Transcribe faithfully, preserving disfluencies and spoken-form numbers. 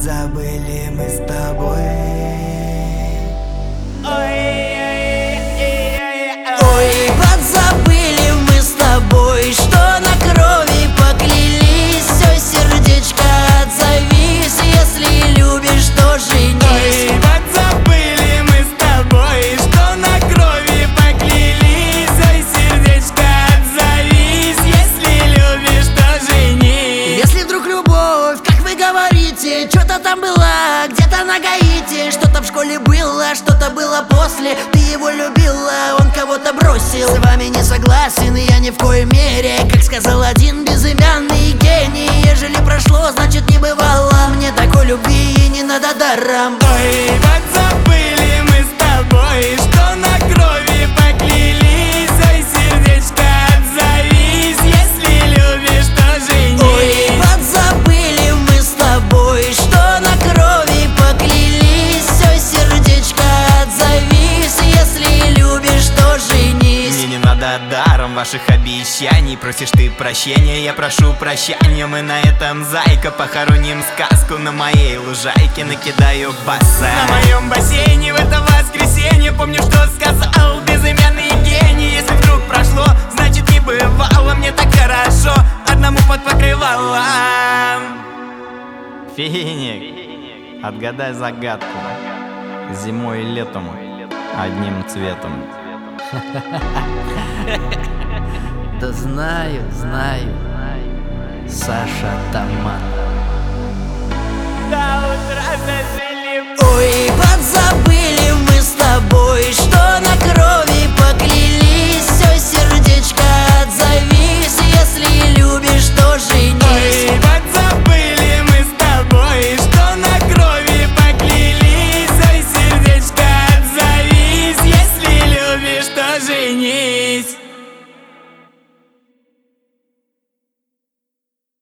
подзабыли мы с тобой. Ой, подзабыли мы с тобой, что на крови поклялись. Ой, сердечко, отзовись, если любишь, то женись. Ой, подзабыли мы с тобой, что на крови поклялись. Ой, сердечко, отзовись, если любишь, то женись. Если вдруг любовь, как вы говорите, что-то там было, где-то на Гаити, что-то в школе было, что-то было после. Ты его любила, он кого-то бросил. С вами не согласен, и я ни в коей мере. Как сказал один безымянный гений, ежели прошло, значит не бывало. Мне такой любви и не надо даром. Ой, подзабыли мы с тобой, что на крови поклялись. Ой, сердечко, отзовись, если любишь, то женись. Ой, подзабыли мы с тобой, что на крови поклялись. Ой, сердечко, отзовись, если любишь, то женись. Мне не надо даром ваших обещаний. Просишь ты прощения, я прошу прощения. Мы на этом, зайка, похороним сказку. На моей лужайке накидаю баса. На моем бассейне в это воскресенье. Помню, что сказал безымянный гений. Если вдруг прошло, значит не бывало. Мне так хорошо одному под покрывалом. Финик, отгадай загадку. Зимой и летом одним цветом. Да знаю, знаю, Саша Томат. До утра зажигай.